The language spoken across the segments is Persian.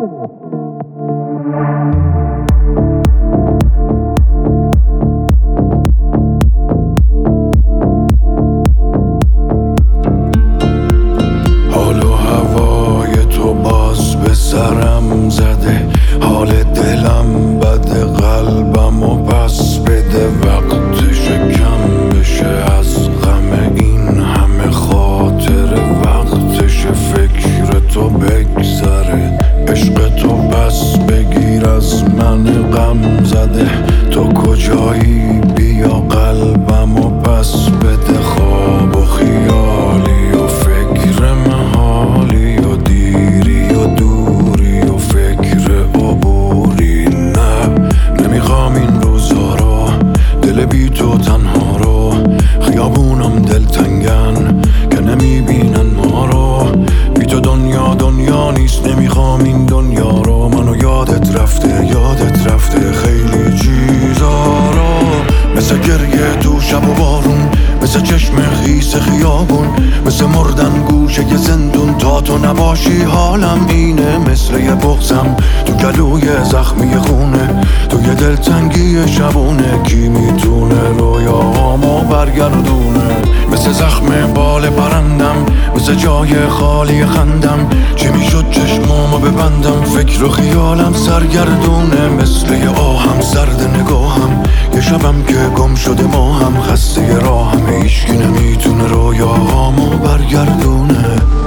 حال و هوای تو باز به سرم زده، حال دلم بده، قلبمو پس بده. وقتش کم بشه از غم این همه خاطره، وقتش فکر تو بگذره، عشق تو پس بگیر از من غم زده. تو کجایی بیا قلبمو پس بده، خواب و خیالی و فکر محالی و دیری و دوری و فکر عبوری. نه نمیخوام این روزا رو، دل بی تو تنها رو، خیابونم دلتنگن که نمیبینن ما رو. بی تو دنیا نیست، نمیخوام این دنیا رو. منو یادت رفته خیلی چیزا رو، مثل گریه تو شب و بارون، مثل چشم خیس خیابون، مثل مردن گوشه ی زندون. تا تو نباشی حالم اینه، مثل یه بغضم تو گلوی زخمی خونه، تو یه دلتنگی شبونه. کی میتونه رویاهامو برگردونه؟ مثل زخم بال پرندم، مثل جای خالی خندم. چی میشد چشمامو ببندم؟ فکر و خیالم سرگردونه، مثل یه آهم سرد نگاهم. یه شبم که گم شده ماهم، خسته راهم، هیچکی نمیتونه رویاهامو برگردونه.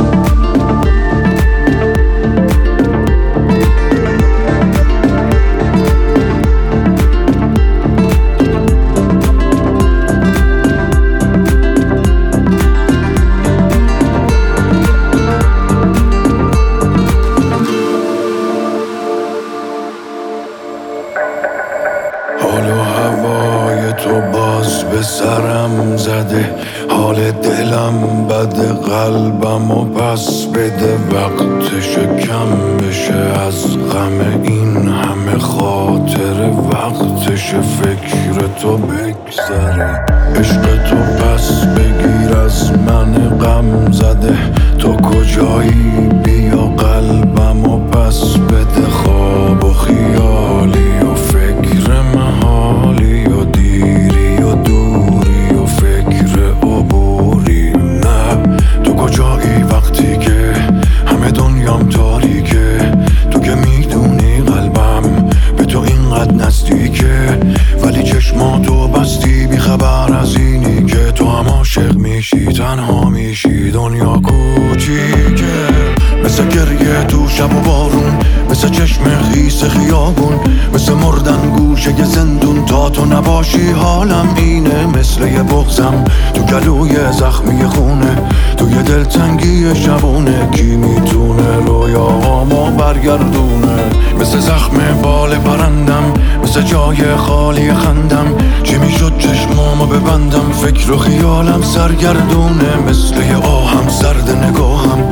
حال و هوای تو باز به سرم زده، حال دلم بده، قلبمو پس بده. وقتش کم بشه از غم این همه خاطره، وقتش فکر تو بگذره، عشق تو پس بگیر از من غم زده. تو کجایی بیا قلبمو پس بده، خواب و خیالی و فکر محالی و دیری و دوری و فکر عبوری. نه تو کجایی وقتی که همه دنیام تاریکه؟ تو که میدونی قلبم به تو اینقدر نزدیکه، ولی چشماتو بستی بی خبر از اینی که تو هم عاشق میشی، تنها میشی، دنیا کوچیکه. مثل گریه تو شب و بارون، مثل چشم خیس خیابون، مثل مردن گوشه ی زندون. تا تو نباشی حالم اینه، مثل یه بغضم تو گلوی زخمی خونه، تو یه دلتنگی شبونه. کی میتونه رویاهامو برگردونه؟ مثل زخم بال پرندم، مثل جای خالی خندم. چی میشد چشمامو ببندم؟ فکر و خیالم سرگردونه، مثل یه آهم سرد نگاهم.